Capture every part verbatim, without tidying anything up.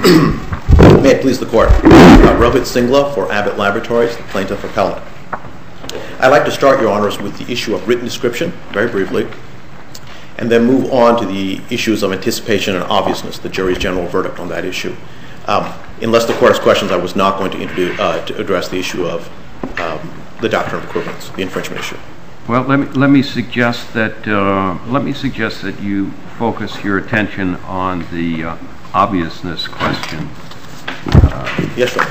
May it please the Court. Uh, Rohit Singla for Abbott Laboratories, the plaintiff appellant. I'd like to start, Your Honors, with the issue of written description, very briefly, and then move on to the issues of anticipation and obviousness, the jury's general verdict on that issue. Um, unless the Court has questions, I was not going to, introduce, uh, to address the issue of um, the doctrine of equivalence, the infringement issue. Well, let me let me suggest that uh, let me suggest that you focus your attention on the uh, obviousness question. Uh, yes, sir.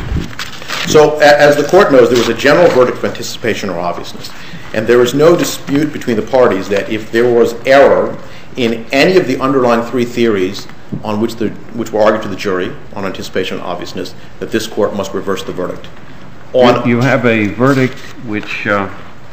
So, a- as the Court knows, there was a general verdict of anticipation or obviousness, and there is no dispute between the parties that if there was error in any of the underlying three theories on which the which were argued to the jury on anticipation and obviousness, that this Court must reverse the verdict. On you have a verdict which. Uh,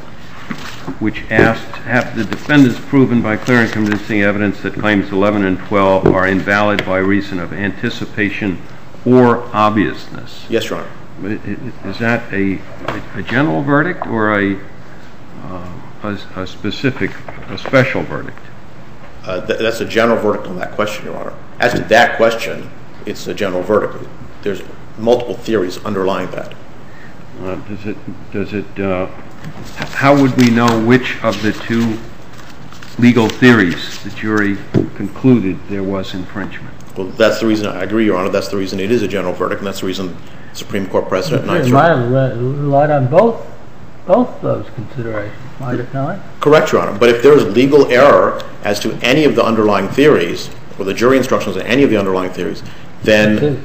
which asked, have the defendants proven by clear and convincing evidence that claims eleven and twelve are invalid by reason of anticipation or obviousness? Yes, Your Honor. Is that a, a general verdict or a, uh, a, a specific, a special verdict? Uh, th- that's a general verdict on that question, Your Honor. As to that question, it's a general verdict. There's multiple theories underlying that. Uh, does it, does it, uh, how would we know which of the two legal theories the jury concluded there was infringement? Well, that's the reason, I agree, Your Honor, that's the reason it is a general verdict, and that's the reason the Supreme Court precedent... It might have relied on both, both those considerations, might it not? Correct, Your Honor, but if there is legal error as to any of the underlying theories, or the jury instructions on any of the underlying theories, then...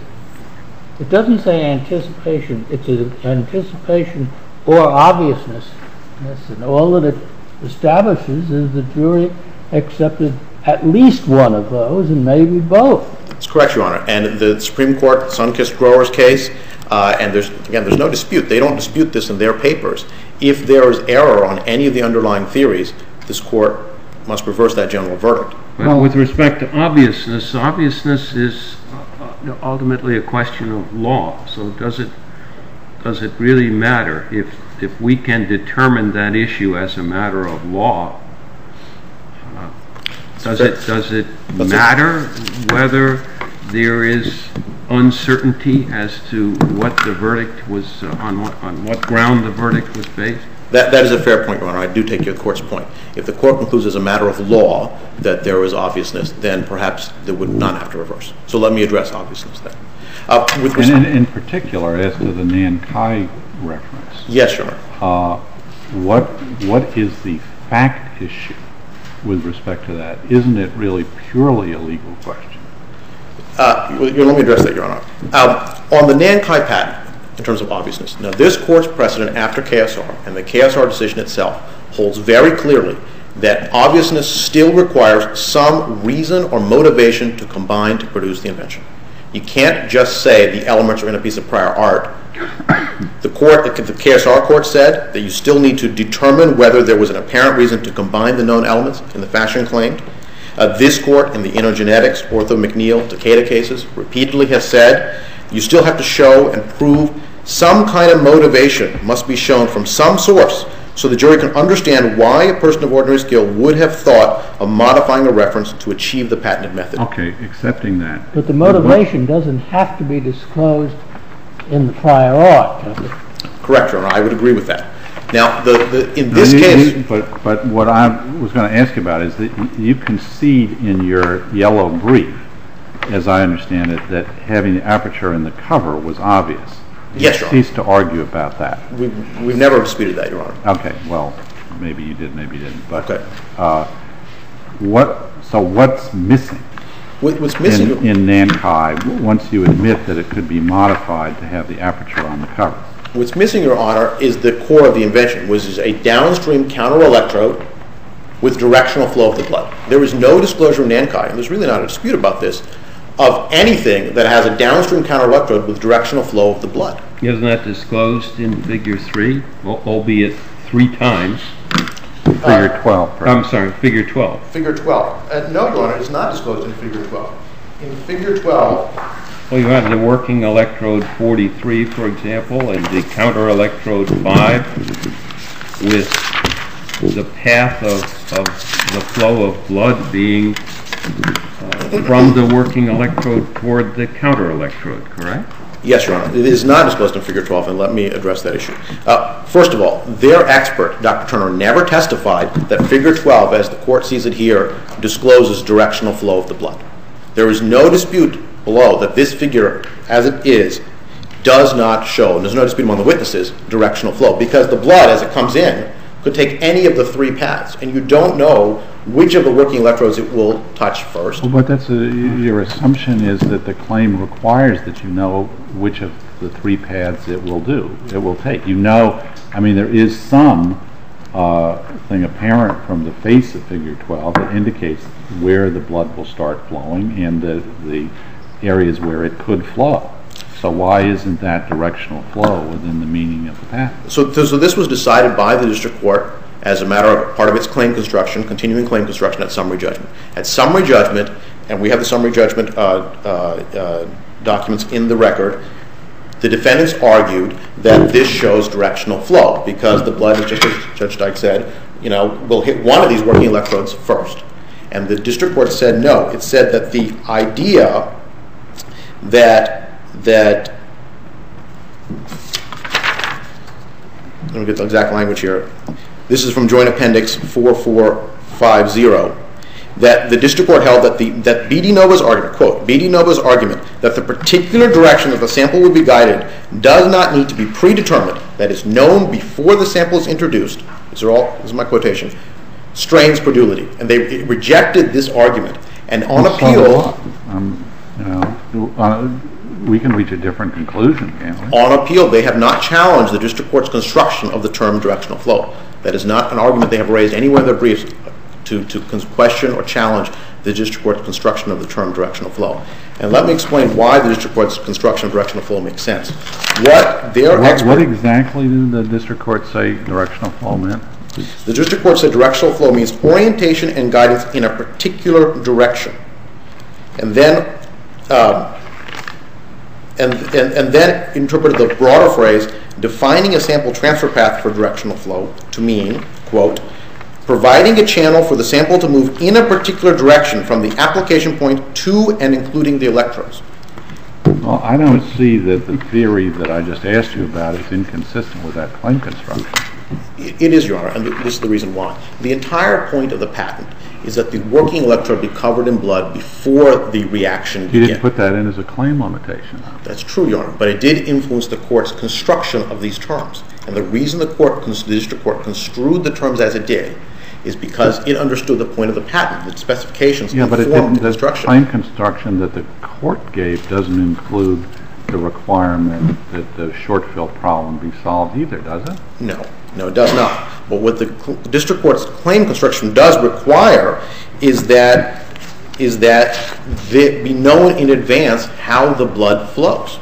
It doesn't say anticipation, it's an anticipation or obviousness, and all that it establishes is the jury accepted at least one of those and maybe both. That's correct, Your Honor, and the Supreme Court, Sunkist Growers case, uh, and there's, again, there's no dispute. They don't dispute this in their papers. If there is error on any of the underlying theories, this Court must reverse that general verdict. Well, with respect to obviousness, obviousness is uh, ultimately a question of law, so does it Does it really matter if if we can determine that issue as a matter of law? Uh, does it does it matter whether there is uncertainty as to what the verdict was uh, on what on what ground the verdict was based? That that is a fair point, Your Honor. I do take your Court's point. If the Court concludes as a matter of law that there is obviousness, then perhaps they would not have to reverse. So let me address obviousness then. Uh, with and in, in particular, as to the Nankai reference. Yes, Your Honor. Uh, what what is the fact issue with respect to that? Isn't it really purely a legal question? Uh, let me address that, Your Honor. Uh, on the Nankai patent, in terms of obviousness, now this Court's precedent after K S R and the K S R decision itself holds very clearly that obviousness still requires some reason or motivation to combine to produce the invention. You can't just say the elements are in a piece of prior art. The court, the K S R court said that you still need to determine whether there was an apparent reason to combine the known elements in the fashion claimed. Uh, this court in the InnoGenetics, Ortho McNeil, Takeda cases repeatedly has said you still have to show and prove some kind of motivation must be shown from some source so the jury can understand why a person of ordinary skill would have thought of modifying a reference to achieve the patented method. Okay, accepting that. But the motivation doesn't have to be disclosed in the prior art, does it? Correct, Your Honor. I would agree with that. Now, the, the, in this no, you, case... You, but, but what I was going to ask you about is that you concede in your yellow brief, as I understand it, that having the aperture in the cover was obvious. Yes, Your Honor. Cease to argue about that. We've, we've never disputed that, Your Honor. Okay, well, maybe you did, maybe you didn't. But okay. uh, what? So what's missing? What, what's missing in, in Nankai once you admit that it could be modified to have the aperture on the cover? What's missing, Your Honor, is the core of the invention, which is a downstream counter-electrode with directional flow of the blood. There is no disclosure in Nankai, and there's really not a dispute about this, of anything that has a downstream counter-electrode with directional flow of the blood. Isn't that disclosed in Figure three, albeit three times? Figure uh, twelve. Perhaps. I'm sorry, Figure twelve. Figure twelve. Uh, no, Your Honor, it's not disclosed in Figure twelve. In Figure twelve... Well, you have the working electrode forty-three, for example, and the counter-electrode five with the path of, of the flow of blood being uh, from the working electrode toward the counter electrode, correct? Yes, Your Honor. It is not disclosed in Figure twelve, and let me address that issue. Uh, first of all, their expert, Doctor Turner, never testified that Figure twelve, as the court sees it here, discloses directional flow of the blood. There is no dispute below that this figure, as it is, does not show, and there's no dispute among the witnesses, directional flow, because the blood, as it comes in, could take any of the three paths, and you don't know which of the working electrodes it will touch first. Well, but that's a, your assumption is that the claim requires that you know which of the three paths it will do, it will take. You know, I mean, there is some uh, thing apparent from the face of Figure twelve that indicates where the blood will start flowing and the, the areas where it could flow. So why isn't that directional flow within the meaning of the patent? So, so this was decided by the district court as a matter of part of its claim construction, continuing claim construction at summary judgment. At summary judgment, and we have the summary judgment uh, uh, uh, documents in the record, the defendants argued that this shows directional flow because the blood, just as Judge Dyke said, you know, will hit one of these working electrodes first. And the district court said no. It said that the idea that that let me get the exact language here. This is from Joint Appendix four four five zero. That the district court held that the that B D Nova's argument, quote, B D Nova's argument that the particular direction that the sample will be guided does not need to be predetermined, that is known before the sample is introduced. These are all, this is my quotation, strains credulity. And they rejected this argument. And on Well, appeal, so, um, you know, uh, we can reach a different conclusion, can't we? on appeal, they have not challenged the district court's construction of the term directional flow. That is not an argument they have raised anywhere in their briefs to, to question or challenge the district court's construction of the term directional flow. And let me explain why the district court's construction of directional flow makes sense. What their What, expert, what exactly did the district court say directional flow meant? the district court said directional flow means orientation and guidance in a particular direction. And then um, And, and, and then interpreted the broader phrase, defining a sample transfer path for directional flow to mean, quote, providing a channel for the sample to move in a particular direction from the application point to and including the electrodes. Well, I don't see that the theory that I just asked you about is inconsistent with that claim construction. It, it is, Your Honor, and this is the reason why. The entire point of the patent is that the working electrode be covered in blood before the reaction begins. You didn't put that in as a claim limitation. That's true, Your Honor, but it did influence the court's construction of these terms. And the reason the court, the district court construed the terms as it did is because it understood the point of the patent, the specifications Yeah, but it informed didn't, the the construction. claim construction that the court gave doesn't include the requirement that the short fill problem be solved either, does it? No, no, it does not. But what the cl- district court's claim construction does require is that is that it be known in advance how the blood flows.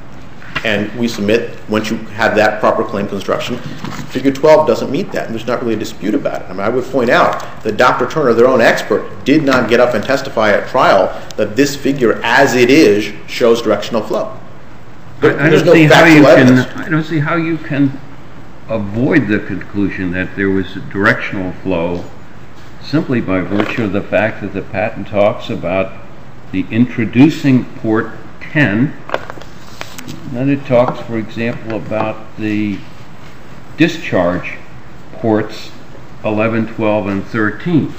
And we submit, once you have that proper claim construction, Figure twelve doesn't meet that, and there's not really a dispute about it. I mean, I would point out that Doctor Turner, their own expert, did not get up and testify at trial that this figure, as it is, shows directional flow. There, I, I, don't no see how you can, evidence. I don't see how you can avoid the conclusion that there was a directional flow simply by virtue of the fact that the patent talks about the introducing port ten. Then it talks, for example, about the discharge ports eleven, twelve, and thirteen.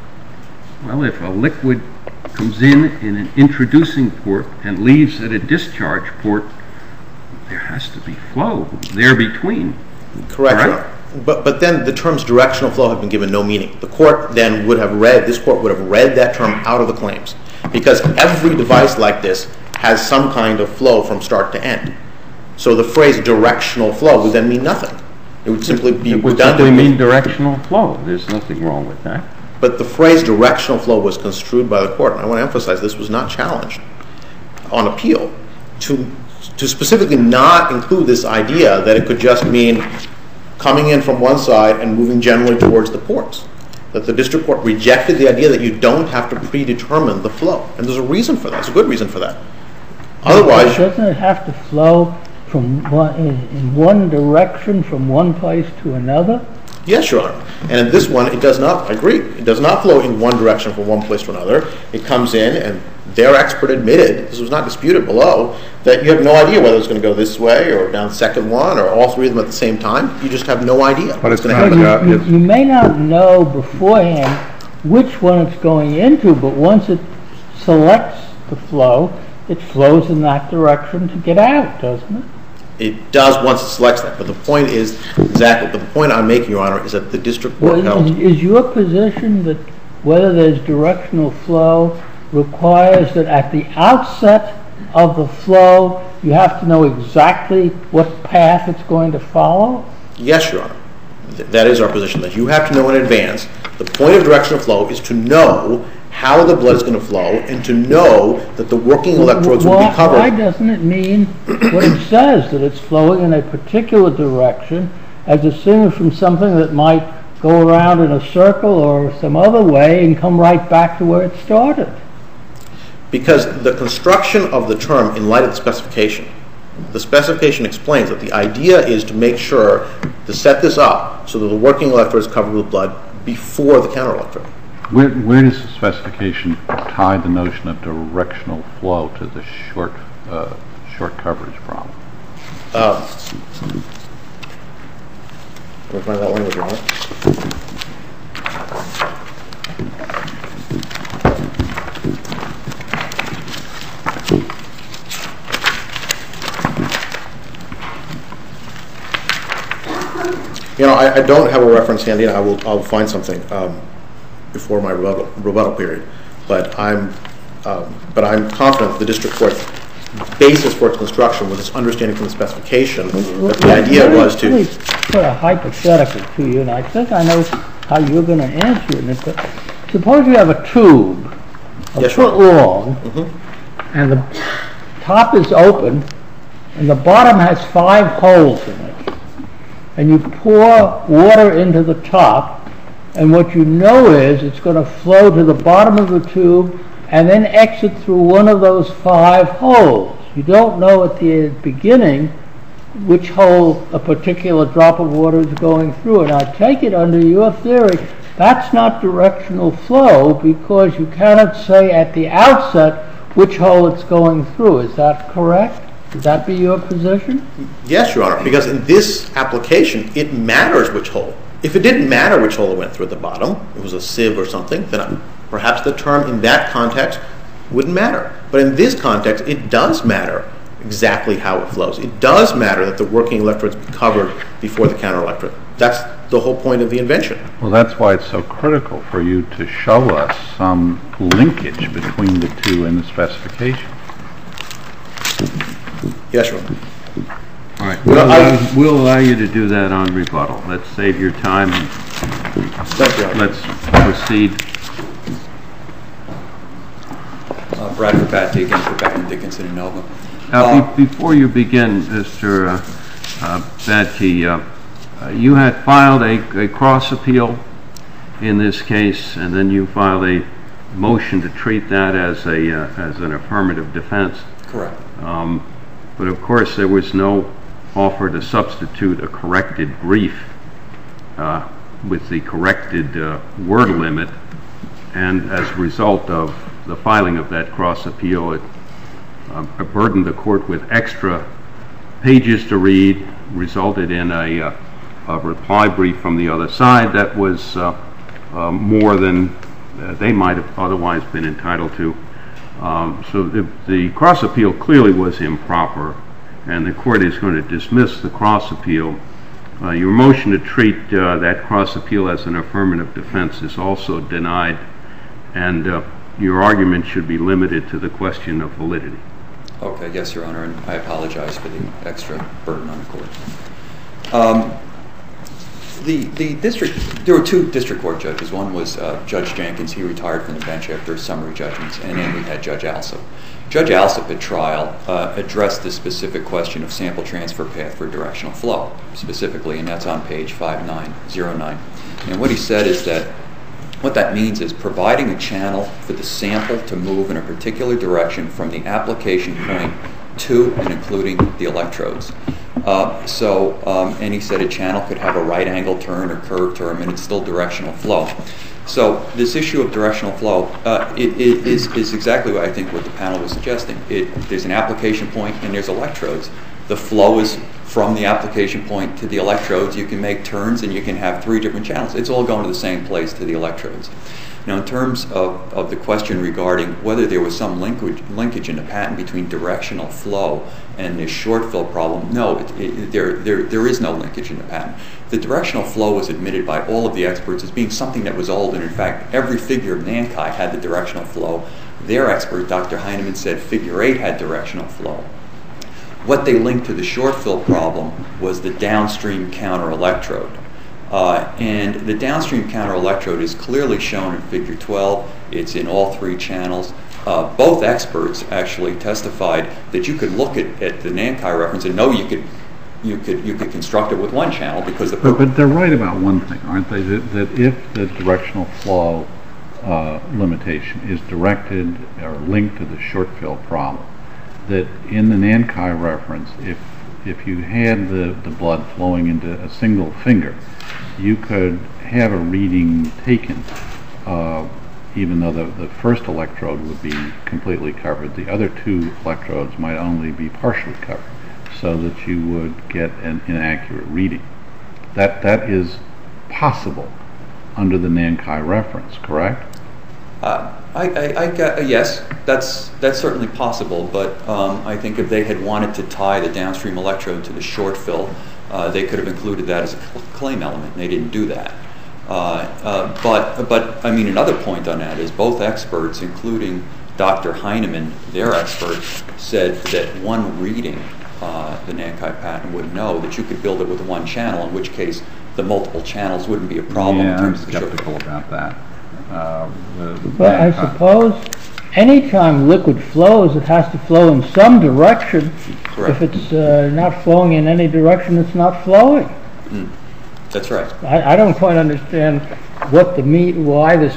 Well, if a liquid comes in in an introducing port and leaves at a discharge port, there has to be flow there between. Correct, Your Honor. But, but then the terms directional flow have been given no meaning. The court then would have read, this court would have read that term out of the claims, because every device like this has some kind of flow from start to end. So the phrase directional flow would then mean nothing. It would simply be It would redundant. simply mean directional flow. There's nothing wrong with that. But the phrase directional flow was construed by the court, and I want to emphasize this was not challenged on appeal to to specifically not include this idea that it could just mean coming in from one side and moving generally towards the ports. That the district court rejected the idea that you don't have to predetermine the flow. And there's a reason for that. There's a good reason for that. Otherwise, doesn't it have to flow from one, in, in one direction from one place to another? Yes, Your Honor. And in this one, it does not, I agree, it does not flow in one direction from one place to another. It comes in, and their expert admitted, this was not disputed below, that you have no idea whether it's going to go this way or down the second one or all three of them at the same time. You just have no idea But what's it's going to not, happen. uh, You, you may not know beforehand which one it's going into, but once it selects the flow, it flows in that direction to get out, doesn't it? It does once it selects that. But the point is, exactly, the point I'm making, Your Honor, is that the district court Well, held. is, is your position that whether there's directional flow requires that at the outset of the flow you have to know exactly what path it's going to follow? Yes, Your Honor. Th- that is our position, that you have to know in advance. The point of directional flow is to know how the blood is going to flow and to know that the working electrodes will Why- be covered. Why doesn't it mean what it says, that it's flowing in a particular direction as distinguished from something that might go around in a circle or some other way and come right back to where it started? Because the construction of the term in light of the specification, the specification explains that the idea is to make sure to set this up so that the working electrode is covered with blood before the counter electrode. Where, where does the specification tie the notion of directional flow to the short uh, short coverage problem? Uh, let me find that language, Your Honor. You know, I, I don't have a reference handy, and I will I'll find something um, before my rebuttal, rebuttal period. But I'm um, but I'm confident the district court basis for its construction was its understanding from the specification that the idea Let me- was to. Let me put a hypothetical to you, and I think I know how you're going to answer it. But suppose you have a tube a Yes, foot Your long, and the top is open, and the bottom has five holes in it. And you pour water into the top, and what you know is it's going to flow to the bottom of the tube and then exit through one of those five holes. You don't know at the beginning which hole a particular drop of water is going through. And I take it under your theory, that's not directional flow because you cannot say at the outset which hole it's going through. Is that correct? Would that be your position? Yes, Your Honor, because in this application, it matters which hole. If it didn't matter which hole it went through at the bottom, it was a sieve or something, then perhaps the term in that context wouldn't matter. But in this context, it does matter exactly how it flows. It does matter that the working electrodes be covered before the counter electrode. That's the whole point of the invention. Well, that's why it's so critical for you to show us some linkage between the two in the specification. Yes, Your Honor. All right, Well, we'll, I- allow, we'll allow you to do that on rebuttal. Let's save your time and Thank you, Your Honor. let's proceed. Uh, Bradford Batty again for Beckman Dickinson and Nova. Now, Uh, be- before you begin, Mister Uh, uh, Batke, uh, uh, you had filed a, a cross appeal in this case, and then you filed a motion to treat that as a uh, as an affirmative defense. Correct. Um, but of course, there was no offer to substitute a corrected brief uh, with the corrected uh, word limit, and as a result of the filing of that cross appeal, it uh, burdened the court with extra pages to read, resulted in a, uh, a reply brief from the other side that was uh, uh, more than uh, they might have otherwise been entitled to. Um, so the, the cross appeal clearly was improper, and the court is going to dismiss the cross appeal. Uh, your motion to treat uh, that cross appeal as an affirmative defense is also denied, and uh, your argument should be limited to the question of validity. Okay, yes, Your Honor, and I apologize for the extra burden on the court. Um, the the district, there were two district court judges. One was uh, Judge Jenkins. He retired from the bench after summary judgments, and then we had Judge Alsop. Judge Alsop at trial uh, addressed the specific question of sample transfer path for directional flow, specifically, and that's on page five nine oh nine. And what he said is that what that means is providing a channel for the sample to move in a particular direction from the application point to and including the electrodes. Uh, so, um, and he said a channel could have a right angle turn or curved turn, and it's still directional flow. So this issue of directional flow uh, it, it is, is exactly what I think what the panel was suggesting. It, there's an application point and there's electrodes. The flow is from the application point to the electrodes. You can make turns and you can have three different channels. It's all going to the same place, to the electrodes. Now, in terms of, of the question regarding whether there was some linkage, linkage in the patent between directional flow and this short fill problem, no, it, it, there, there, there is no linkage in the patent. The directional flow was admitted by all of the experts as being something that was old, and in fact, every figure of Nankai had the directional flow. Their expert, Doctor Heinemann, said figure eight had directional flow. What they linked to the short fill problem was the downstream counter electrode. Uh, and the downstream counter electrode is clearly shown in figure twelve. It's in all three channels. Uh, both experts actually testified that you could look at, at the Nankai reference and know you could you could you could construct it with one channel because the but, but they're right about one thing, aren't they? That, that if the directional flow uh, limitation is directed or linked to the short fill problem, that in the Nankai reference, if if you had the, the blood flowing into a single finger, you could have a reading taken, uh, even though the, the first electrode would be completely covered. The other two electrodes might only be partially covered, so that you would get an inaccurate reading. That that is possible under the Nankai reference, correct? Uh, I, I, I get, uh, yes, that's that's certainly possible, but um, I think if they had wanted to tie the downstream electrode to the short fill, uh, they could have included that as a cl- claim element, and they didn't do that. Uh, uh, but, but I mean, another point on that is both experts, including Doctor Heinemann, their expert, said that one reading uh, the Nankai patent would know that you could build it with one channel, in which case the multiple channels wouldn't be a problem. Yeah, in terms I'm of the short skeptical about that. Uh, the, But I suppose anytime liquid flows, it has to flow in some direction. Correct. If it's uh, not flowing in any direction, it's not flowing. Mm. That's right. I, I don't quite understand what the meat, why this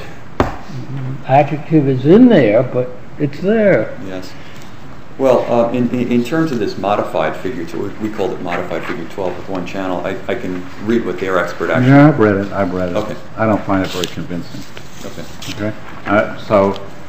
adjective is in there, but it's there. Yes. Well, uh, in, in in terms of this modified figure two, we called it modified figure twelve with one channel. I, I can read what their expert actually. Yeah, I've read it. I've read it. Okay. I don't find it very convincing. Okay. Okay. Uh, so,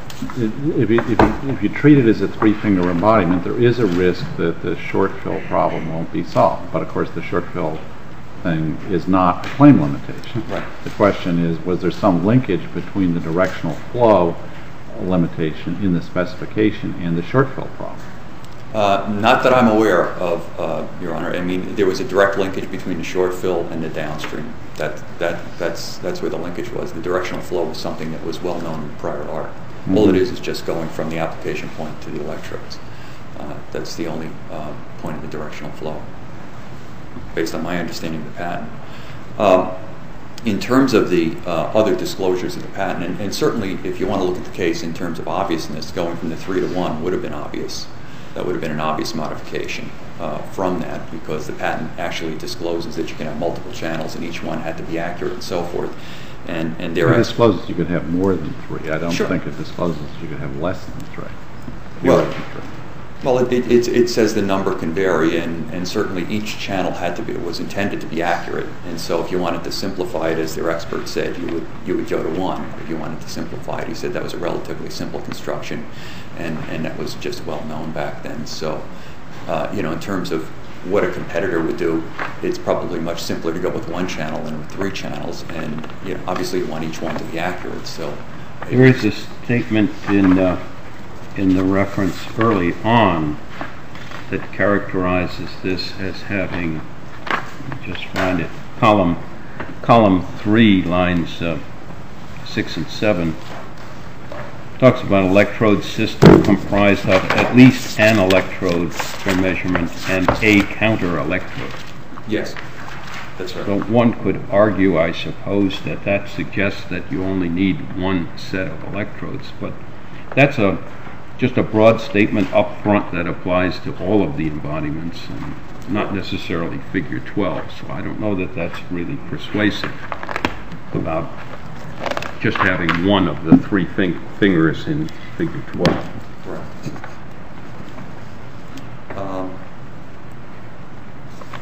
if you, if you if you treat it as a three-finger embodiment, there is a risk that the short fill problem won't be solved. But of course, the short fill thing is not a claim limitation. Right. The question is, was there some linkage between the directional flow limitation in the specification and the short fill problem? Uh, not that I'm aware of, uh, Your Honor. I mean, there was a direct linkage between the short fill and the downstream. That that that's that's where the linkage was. The directional flow was something that was well known in prior art. Mm-hmm. All it is is just going from the application point to the electrodes. Uh, that's the only uh, point of the directional flow, based on my understanding of the patent. Um, in terms of the uh, other disclosures of the patent, and, and certainly if you want to look at the case in terms of obviousness, going from the three to one would have been obvious. That would have been an obvious modification uh, from that, because the patent actually discloses that you can have multiple channels and each one had to be accurate and so forth. And, and there It discloses you could have more than three. I don't Sure. think it discloses you could have less than three. Well, Fewer than three. Well, it, it, it, it says the number can vary, and, and certainly each channel had to be was intended to be accurate. And so, if you wanted to simplify it, as their expert said, you would you would go to one. If you wanted to simplify it, he said that was a relatively simple construction, and, and that was just well known back then. So, uh, you know, in terms of what a competitor would do, it's probably much simpler to go with one channel than with three channels. And you know, obviously, you want each one to be accurate. So, There is a statement in uh, in the reference early on that characterizes this as having, just find it, column column three, lines uh, six and seven, talks about electrode system comprised of at least an electrode for measurement and a counter electrode. yes, that's right. So one could argue, I suppose, that that suggests that you only need one set of electrodes, but that's a just a broad statement up front that applies to all of the embodiments and not necessarily figure twelve. So I don't know that that's really persuasive about just having one of the three fing- fingers in figure twelve. Correct. Um,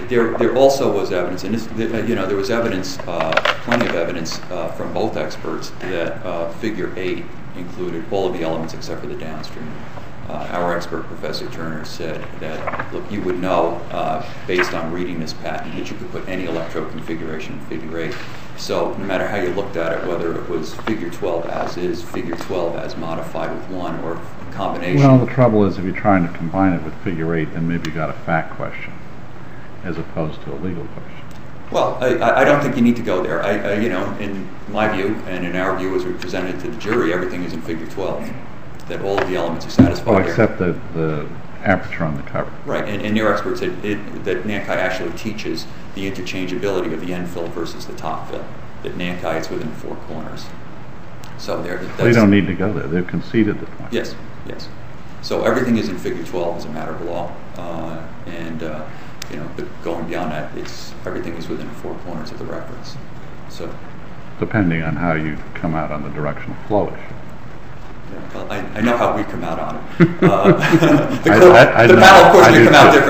there, there also was evidence, and this, you know, there was evidence, uh, plenty of evidence uh, from both experts that uh, Figure eight included all of the elements except for the downstream. Uh, our expert, Professor Turner, said that, look, you would know, uh, based on reading this patent, that you could put any electrode configuration in Figure eight. So no matter how you looked at it, whether it was Figure twelve as is, Figure twelve as modified with one, or a combination. Well, the trouble is if you're trying to combine it with Figure eight, then maybe you got a fact question as opposed to a legal question. Well, I, I don't think you need to go there. I, I, you know, in my view, and in our view as we presented to the jury, everything is in Figure twelve. That all of the elements are satisfied. Well, except the, the aperture on the cover. Right, and, and your expert said it, that Nankai actually teaches the interchangeability of the end fill versus the top fill. That Nankai is within four corners. So there. They don't need to go there. They've conceded the point. Yes, yes. So everything is in Figure twelve as a matter of law, uh, and uh, you know, but going beyond that, it's everything is within four corners of the reference. So. Depending on how you come out on the directional flow issue. Yeah, well, I, I know how we come out on it. Uh, the I, court, I, I the know, panel, of course, I may come out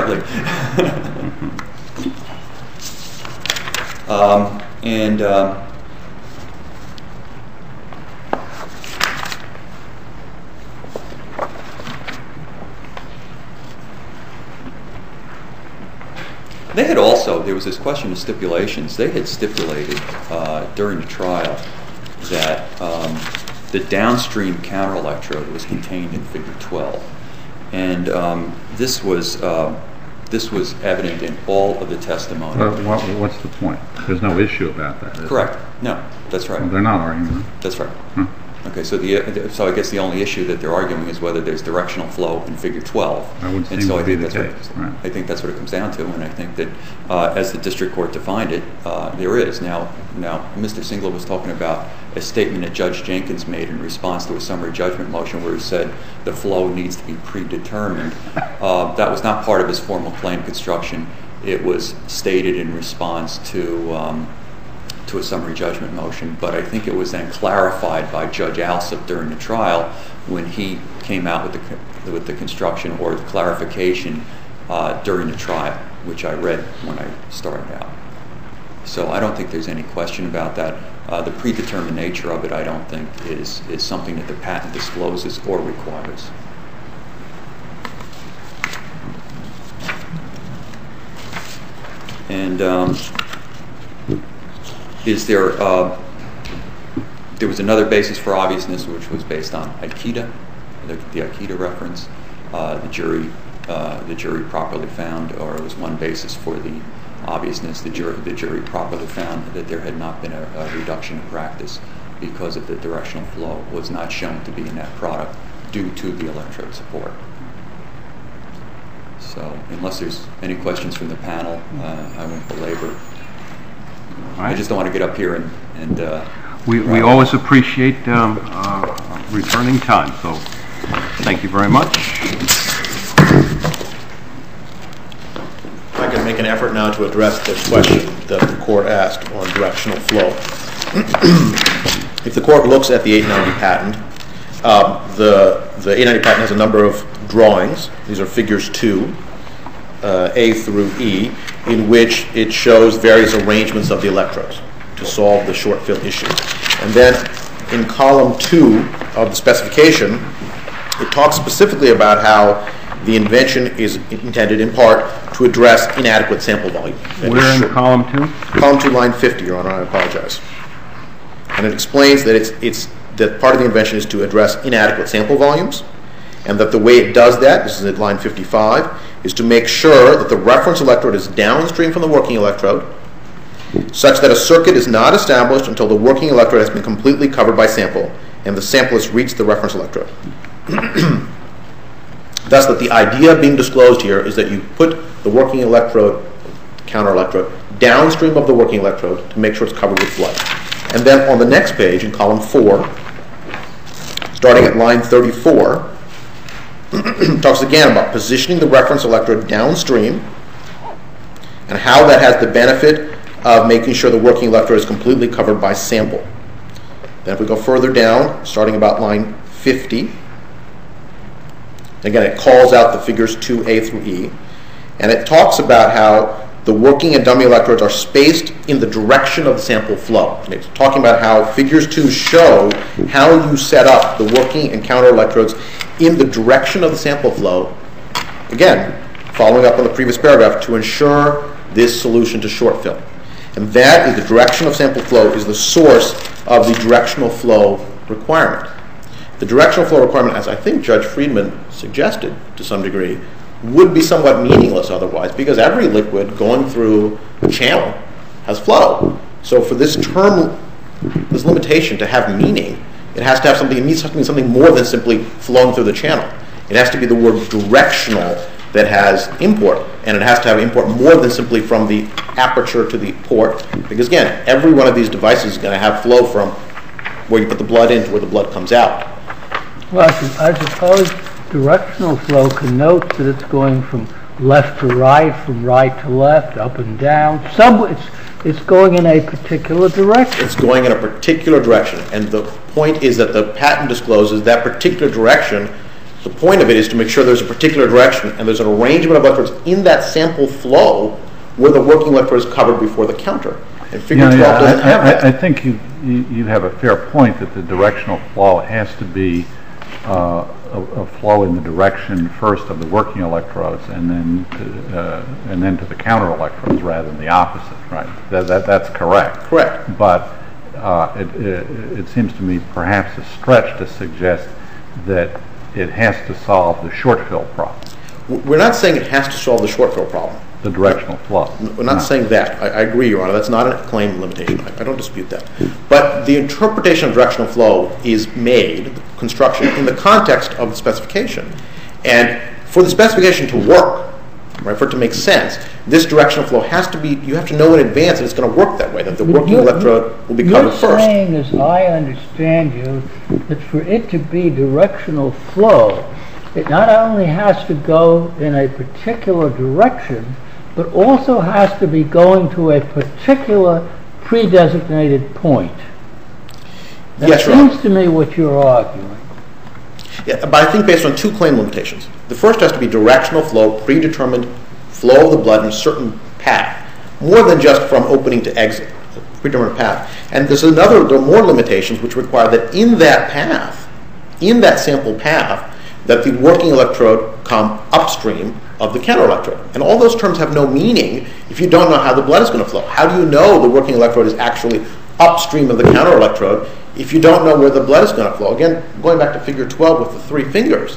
too. differently. um, and um, they had also, there was this question of stipulations. They had stipulated uh, during the trial that um, the downstream counterelectrode was contained in Figure twelve, and um, this was uh, this was evident in all of the testimony. Well, what, what's the point? There's no issue about that. Correct. No, that's right. Well, they're not arguing. That's right. Hmm. Okay, so the so I guess the only issue that they're arguing is whether there's directional flow in Figure twelve. That would seem and so to I be think the that's case. What, right. I think that's what it comes down to, and I think that uh, as the district court defined it, uh, there is. Now, now Mister Singler was talking about a statement that Judge Jenkins made in response to a summary judgment motion where he said the flow needs to be predetermined. Uh, that was not part of his formal claim construction. It was stated in response to um, to a summary judgment motion, but I think it was then clarified by Judge Alsop during the trial when he came out with the with the construction or the clarification uh, during the trial, which I read when I started out. So I don't think there's any question about that. Uh, the predetermined nature of it, I don't think, is is something that the patent discloses or requires. And um, is there, uh, there was another basis for obviousness, which was based on Aikida, the, the Aikida reference. Uh, the jury, uh, the jury properly found, or it was one basis for the obviousness. The jury, the jury properly found that there had not been a, a reduction in practice because of the directional flow was not shown to be in that product due to the electrode support. So, unless there's any questions from the panel, uh, I won't belabor. Right. I just don't want to get up here and... and uh, we, we always appreciate um, uh, returning time, so thank you very much. If I can make an effort now to address the question that the court asked on directional flow. If the court looks at the eight ninety patent, um, the, the eight ninety patent has a number of drawings. These are figures two, uh, A through E, in which it shows various arrangements of the electrodes to solve the short fill issue. And then in column two of the specification, it talks specifically about how the invention is intended in part to address inadequate sample volume. Where in column two? Column two, line fifty, Your Honor, I apologize. And it explains that it's, it's that part of the invention is to address inadequate sample volumes, and that the way it does that, this is at line fifty-five, is to make sure that the reference electrode is downstream from the working electrode, such that a circuit is not established until the working electrode has been completely covered by sample, and the sample has reached the reference electrode. Thus, that the idea being disclosed here is that you put the working electrode, counter electrode, downstream of the working electrode to make sure it's covered with blood. And then on the next page, in column four, starting at line thirty-four, talks again about positioning the reference electrode downstream and how that has the benefit of making sure the working electrode is completely covered by sample. Then if we go further down, starting about line fifty, again it calls out the figures two A through E, and it talks about how the working and dummy electrodes are spaced in the direction of the sample flow. And it's talking about how figures two show how you set up the working and counter electrodes in the direction of the sample flow. Again, following up on the previous paragraph, to ensure this solution to short fill. And that is the direction of sample flow is the source of the directional flow requirement. The directional flow requirement, as I think Judge Friedman suggested to some degree, would be somewhat meaningless otherwise, because every liquid going through a channel has flow. So for this term, this limitation to have meaning, it has to have something, it needs to mean something more than simply flowing through the channel. It has to be the word directional that has import, and it has to have import more than simply from the aperture to the port, because again, every one of these devices is going to have flow from where you put the blood in to where the blood comes out. Well, I suppose directional flow connotes that it's going from left to right, from right to left, up and down. Some, it's, it's going in a particular direction. It's going in a particular direction, and the point is that the patent discloses that particular direction. The point of it is to make sure there's a particular direction and there's an arrangement of electrodes in that sample flow where the working electrode is covered before the counter. And figure yeah, twelve yeah, doesn't I, have that. I, I think you, you you have a fair point that the directional flow has to be uh, a, a flow in the direction first of the working electrodes and then to, uh, and then to the counter electrodes rather than the opposite, right? That, that that's correct. Correct. But uh, it, it it seems to me perhaps a stretch to suggest that it has to solve the short fill problem. We're not saying it has to solve the short fill problem. The directional flow. We're not no. saying that. I, I agree, Your Honor. That's not a claim limitation. I, I don't dispute that. But the interpretation of directional flow is made, the construction, in the context of the specification. And for the specification to work, right, for it to make sense, this directional flow has to be, you have to know in advance that it's going to work that way, that the working you're, electrode will be covered first. You're saying, as I understand you, that for it to be directional flow, it not only has to go in a particular direction, but also has to be going to a particular pre-designated point. That Yes, Your Honor. seems to me what you're arguing. Yeah, but I think based on two claim limitations. The first has to be directional flow, predetermined flow of the blood in a certain path, more than just from opening to exit, predetermined path. And there's another, there are more limitations which require that in that path, in that sample path, that the working electrode come upstream of the counter electrode. And all those terms have no meaning if you don't know how the blood is going to flow. How do you know the working electrode is actually upstream of the counter electrode if you don't know where the blood is going to flow? Again, going back to figure twelve with the three fingers,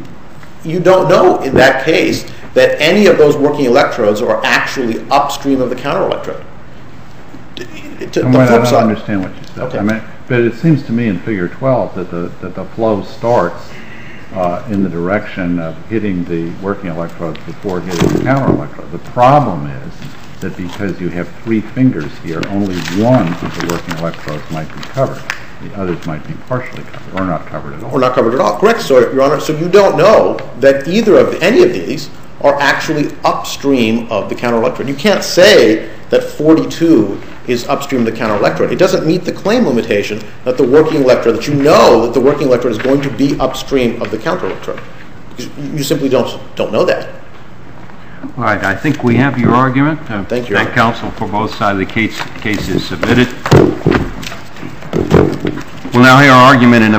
you don't know in that case that any of those working electrodes are actually upstream of the counter electrode. To, to I, the I flip don't side. understand what you said. Okay. I mean, but it seems to me in figure twelve that the that the flow starts uh, in the direction of hitting the working electrodes before hitting the counter electrode. The problem is that because you have three fingers here, only one of the working electrodes might be covered. The others might be partially covered or not covered at all. Or not covered at all. Correct, so, Your Honor. So you don't know that either of any of these are actually upstream of the counter electrode. You can't say that forty-two is upstream of the counter electrode. It doesn't meet the claim limitation that the working electrode, that you know that the working electrode is going to be upstream of the counter electrode. You, you simply don't don't know that. All right, I think we have your argument. Uh, Thank you, Your Thank Honor. counsel for both sides of the case. Case is submitted. We'll now hear our argument in a